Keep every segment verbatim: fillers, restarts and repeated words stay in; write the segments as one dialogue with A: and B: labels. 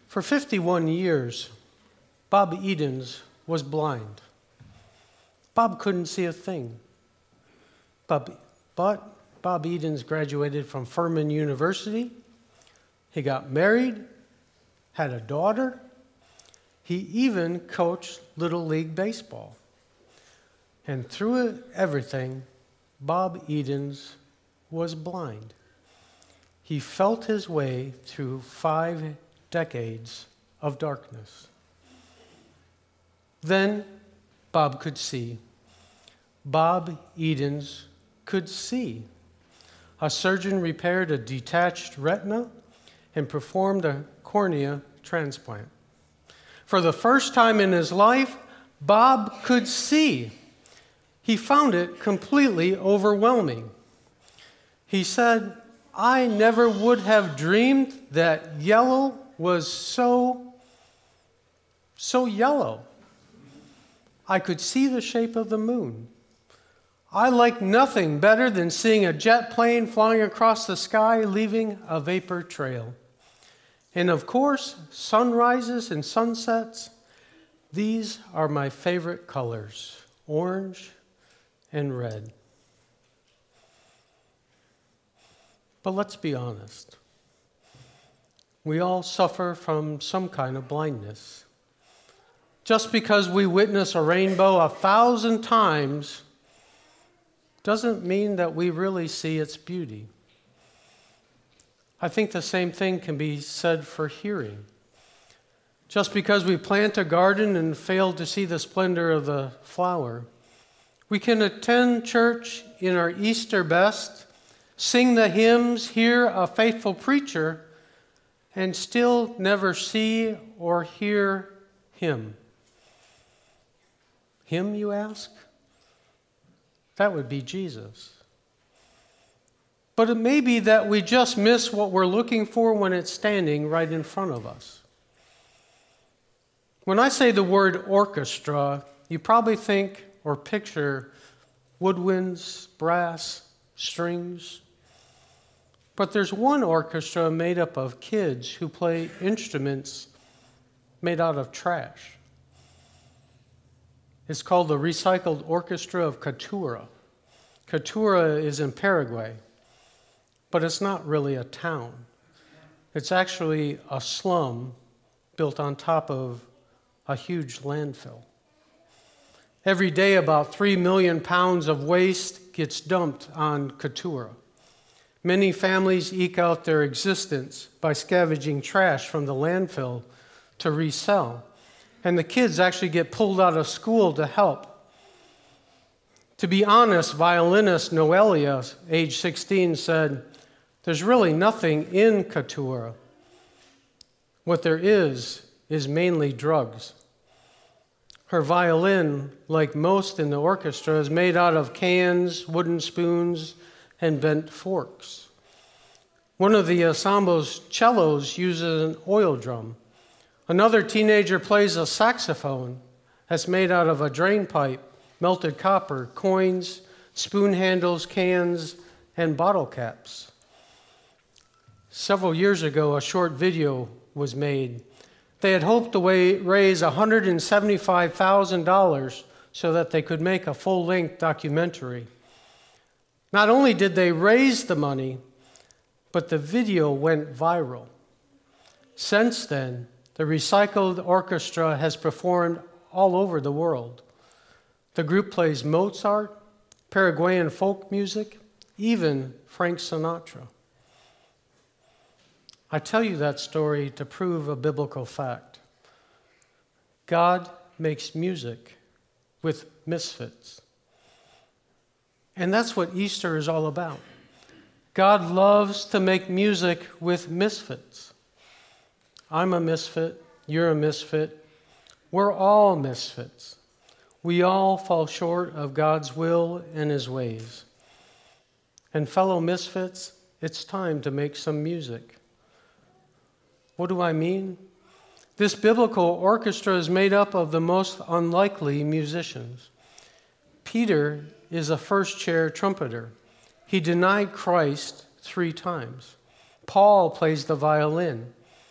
A: For fifty-one years, Bob Edens was blind. Bob couldn't see a thing. Bob, but Bob Edens graduated from Furman University. He got married, had a daughter. He even coached Little League Baseball. And through it, everything, Bob Edens was blind. He felt his way through five decades of darkness. Then Bob could see. Bob Edens could see. A surgeon repaired a detached retina and performed a cornea transplant. For the first time in his life, Bob could see. He found it completely overwhelming. He said, "I never would have dreamed that yellow was so, so yellow. I could see the shape of the moon. I like nothing better than seeing a jet plane flying across the sky, leaving a vapor trail. And of course, sunrises and sunsets, these are my favorite colors, orange and red." But let's be honest. We all suffer from some kind of blindness. Just because we witness a rainbow a thousand times doesn't mean that we really see its beauty. I think the same thing can be said for hearing. Just because we plant a garden and fail to see the splendor of the flower, we can attend church in our Easter best, sing the hymns, hear a faithful preacher, and still never see or hear him. Him, you ask? That would be Jesus. But it may be that we just miss what we're looking for when it's standing right in front of us. When I say the word orchestra, you probably think or picture woodwinds, brass, strings. But there's one orchestra made up of kids who play instruments made out of trash. It's called the Recycled Orchestra of Catura. Catura is in Paraguay, but it's not really a town. It's actually a slum built on top of a huge landfill. Every day, about three million pounds of waste gets dumped on Catura. Many families eke out their existence by scavenging trash from the landfill to resell. And the kids actually get pulled out of school to help. To be honest, violinist Noelia, age sixteen, said, "There's really nothing in Catura. What there is, is mainly drugs." Her violin, like most in the orchestra, is made out of cans, wooden spoons, and bent forks. One of the ensemble's cellos uses an oil drum. Another teenager plays a saxophone that's made out of a drain pipe, melted copper, coins, spoon handles, cans, and bottle caps. Several years ago, a short video was made. They had hoped to raise one hundred seventy-five thousand dollars so that they could make a full-length documentary. Not only did they raise the money, but the video went viral. Since then, the Recycled Orchestra has performed all over the world. The group plays Mozart, Paraguayan folk music, even Frank Sinatra. I tell you that story to prove a biblical fact. God makes music with misfits. And that's what Easter is all about. God loves to make music with misfits. I'm a misfit, you're a misfit, we're all misfits. We all fall short of God's will and His ways. And fellow misfits, it's time to make some music. What do I mean? This biblical orchestra is made up of the most unlikely musicians. Peter is a first-chair trumpeter. He denied Christ three times. Paul plays the violin.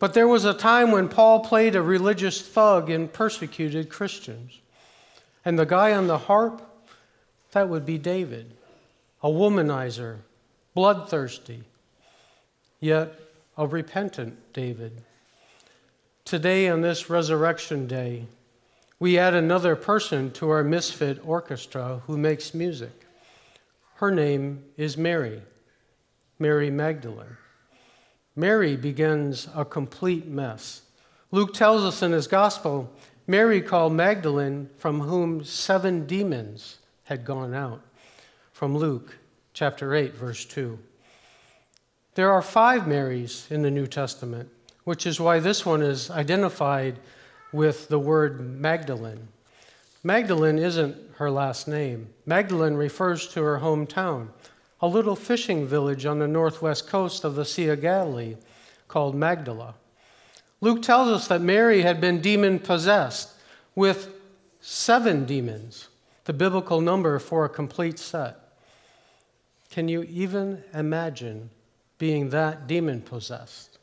A: But there was a time when Paul played a religious thug and persecuted Christians. And the guy on the harp, that would be David, a womanizer, bloodthirsty, yet a repentant David. Today, on this Resurrection Day, we add another person to our misfit orchestra who makes music. Her name is Mary, Mary Magdalene. Mary begins a complete mess. Luke tells us in his gospel, Mary called Magdalene, from whom seven demons had gone out. From Luke chapter eight, verse two. There are five Marys in the New Testament, which is why this one is identified with the word Magdalene. Magdalene isn't her last name. Magdalene refers to her hometown, a little fishing village on the northwest coast of the Sea of Galilee called Magdala. Luke tells us that Mary had been demon-possessed with seven demons, the biblical number for a complete set. Can you even imagine being that demon-possessed?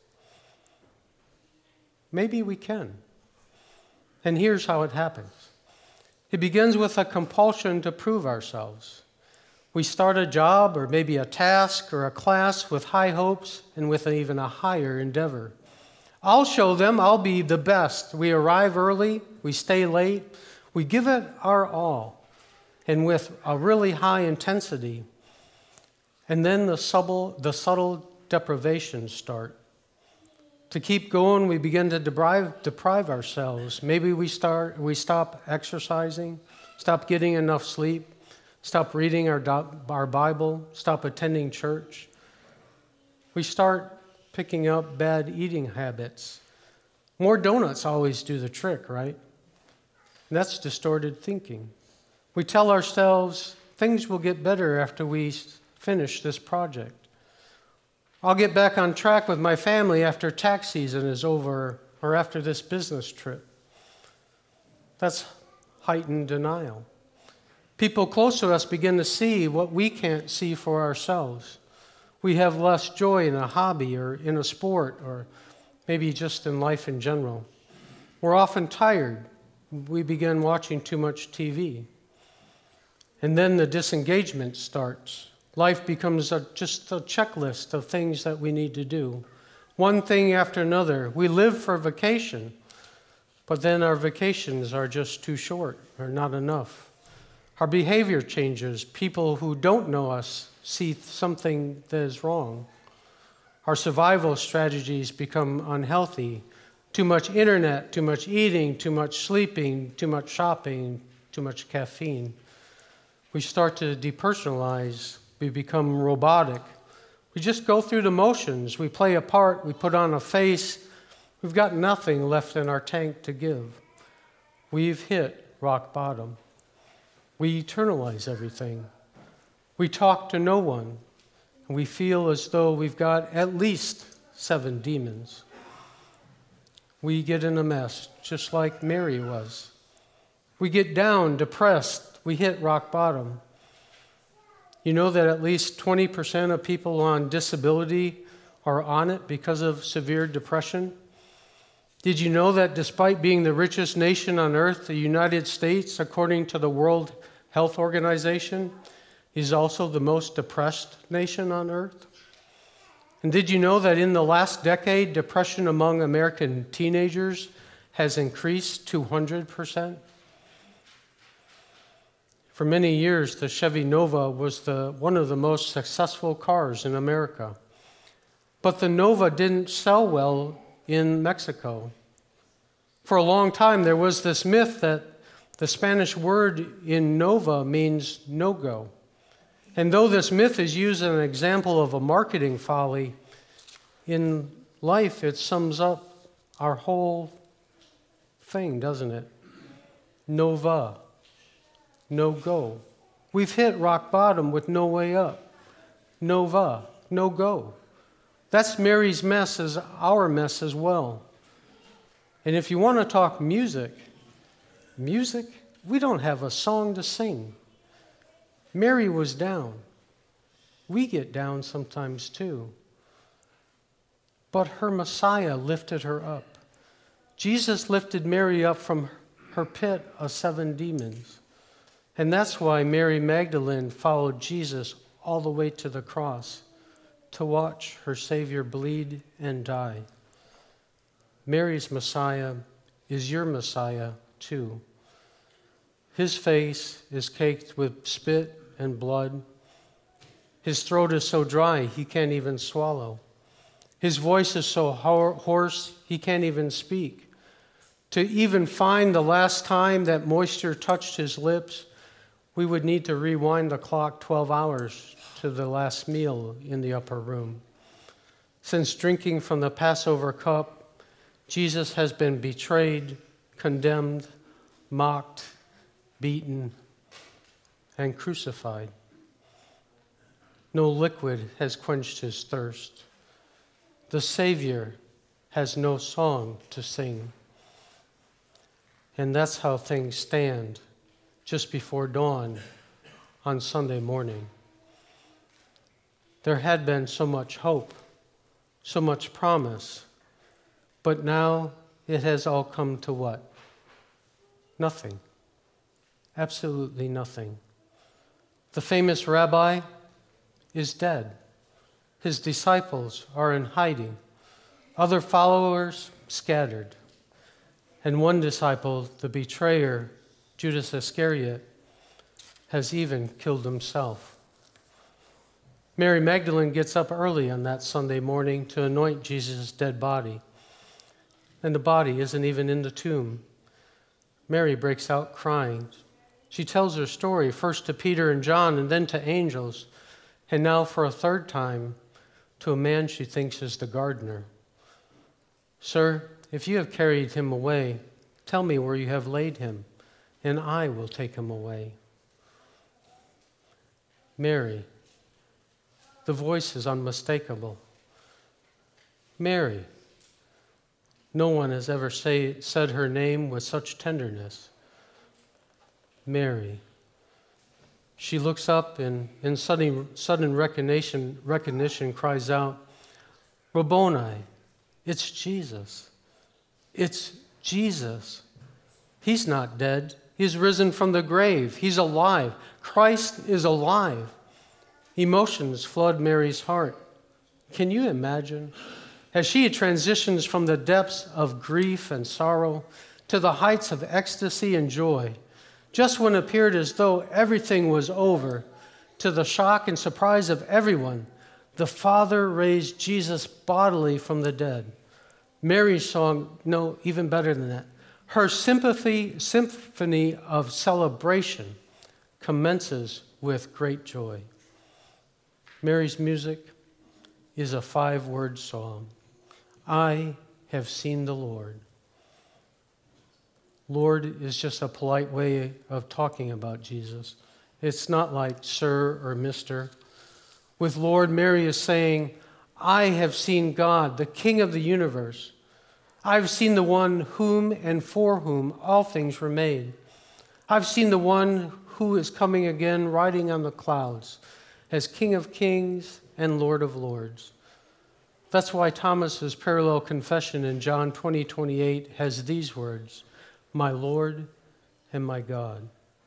A: Maybe we can. And here's how it happens. It begins with a compulsion to prove ourselves. We start a job or maybe a task or a class with high hopes and with even a higher endeavor. I'll show them I'll be the best. We arrive early, we stay late, we give it our all, and with a really high intensity. And then the subtle, the subtle deprivations start. To keep going, we begin to deprive, deprive ourselves. Maybe we start, we stop exercising, stop getting enough sleep, stop reading our, our Bible, stop attending church. We start picking up bad eating habits. More donuts always do the trick, right? And that's distorted thinking. We tell ourselves things will get better after we finish this project. I'll get back on track with my family after tax season is over or after this business trip. That's heightened denial. People close to us begin to see what we can't see for ourselves. We have less joy in a hobby or in a sport or maybe just in life in general. We're often tired. We begin watching too much T V. And then the disengagement starts. Life becomes a, just a checklist of things that we need to do. One thing after another. We live for vacation, but then our vacations are just too short or not enough. Our behavior changes. People who don't know us see something that is wrong. Our survival strategies become unhealthy. Too much internet, too much eating, too much sleeping, too much shopping, too much caffeine. We start to depersonalize. We become robotic. We just go through the motions. We play a part. We put on a face. We've got nothing left in our tank to give. We've hit rock bottom. We eternalize everything. We talk to no one. And we feel as though we've got at least seven demons. We get in a mess, just like Mary was. We get down, depressed. We hit rock bottom. You know that at least twenty percent of people on disability are on it because of severe depression? Did you know that despite being the richest nation on earth, the United States, according to the World Health Organization, is also the most depressed nation on earth? And did you know that in the last decade, depression among American teenagers has increased two hundred percent? For many years, the Chevy Nova was the, one of the most successful cars in America. But the Nova didn't sell well in Mexico. For a long time, there was this myth that the Spanish word in Nova means no-go. And though this myth is used as an example of a marketing folly, in life it sums up our whole thing, doesn't it? Nova. No go. We've hit rock bottom with no way up. Nova, no go. That's Mary's mess as our mess as well. And if you want to talk music, music, we don't have a song to sing. Mary was down. We get down sometimes too. but her Messiah lifted her up. Jesus lifted Mary up from her pit of seven demons. And that's why Mary Magdalene followed Jesus all the way to the cross to watch her Savior bleed and die. Mary's Messiah is your Messiah too. His face is caked with spit and blood. His throat is so dry he can't even swallow. His voice is so hoarse he can't even speak. To even find the last time that moisture touched his lips, we would need to rewind the clock twelve hours to the last meal in the upper room. Since drinking from the Passover cup, Jesus has been betrayed, condemned, mocked, beaten, and crucified. No liquid has quenched his thirst. The Savior has no song to sing. And that's how things stand just before dawn on Sunday morning. There had been so much hope, so much promise, but now it has all come to what? Nothing. Absolutely nothing. The famous rabbi is dead. His disciples are in hiding. Other followers scattered. And one disciple, the betrayer, Judas Iscariot, has even killed himself. Mary Magdalene gets up early on that Sunday morning to anoint Jesus' dead body. And the body isn't even in the tomb. Mary breaks out crying. She tells her story first to Peter and John and then to angels, and now for a third time to a man she thinks is the gardener. Sir, if you have carried him away, tell me where you have laid him, and I will take him away. Mary, the voice is unmistakable. Mary, no one has ever say, said her name with such tenderness. Mary. She looks up and in sudden, sudden recognition, recognition cries out, Rabboni, it's Jesus. It's Jesus. He's not dead. He's risen from the grave. He's alive. Christ is alive. Emotions flood Mary's heart. Can you imagine? As she transitions from the depths of grief and sorrow to the heights of ecstasy and joy, just when it appeared as though everything was over, to the shock and surprise of everyone, the Father raised Jesus bodily from the dead. Mary's song, no, even better than that. Her sympathy, symphony of celebration commences with great joy. Mary's music is a five-word song. I have seen the Lord. Lord is just a polite way of talking about Jesus. It's not like sir or mister. With Lord, Mary is saying, I have seen God, the King of the universe. I've seen the one whom and for whom all things were made. I've seen the one who is coming again riding on the clouds as King of kings and Lord of lords. That's why Thomas's parallel confession in John twenty twenty-eight has these words, my Lord and my God.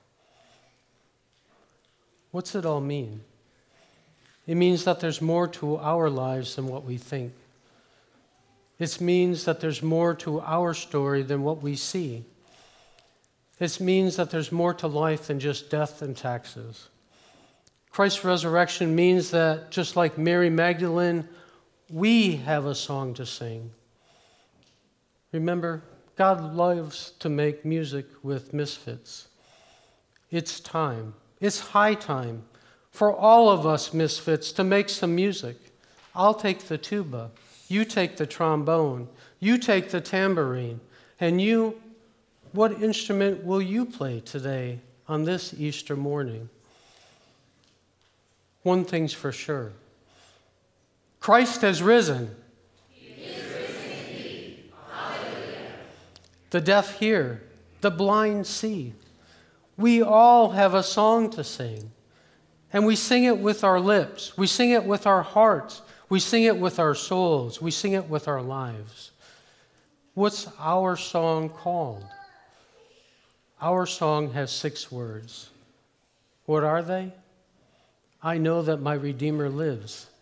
A: What's it all mean? It means that there's more to our lives than what we think. It means that there's more to our story than what we see. It means that there's more to life than just death and taxes. Christ's resurrection means that, just like Mary Magdalene, we have a song to sing. Remember, God loves to make music with misfits. It's time. It's high time for all of us misfits to make some music. I'll take the tuba. You take the trombone. You take the tambourine. And you, what instrument will you play today on this Easter morning? One thing's for sure. Christ has risen.
B: He is risen indeed. Hallelujah.
A: The deaf hear, the blind see. We all have a song to sing. And we sing it with our lips. We sing it with our hearts. We sing it with our souls. We sing it with our lives. What's our song called? Our song has six words. What are they? I know that my Redeemer lives.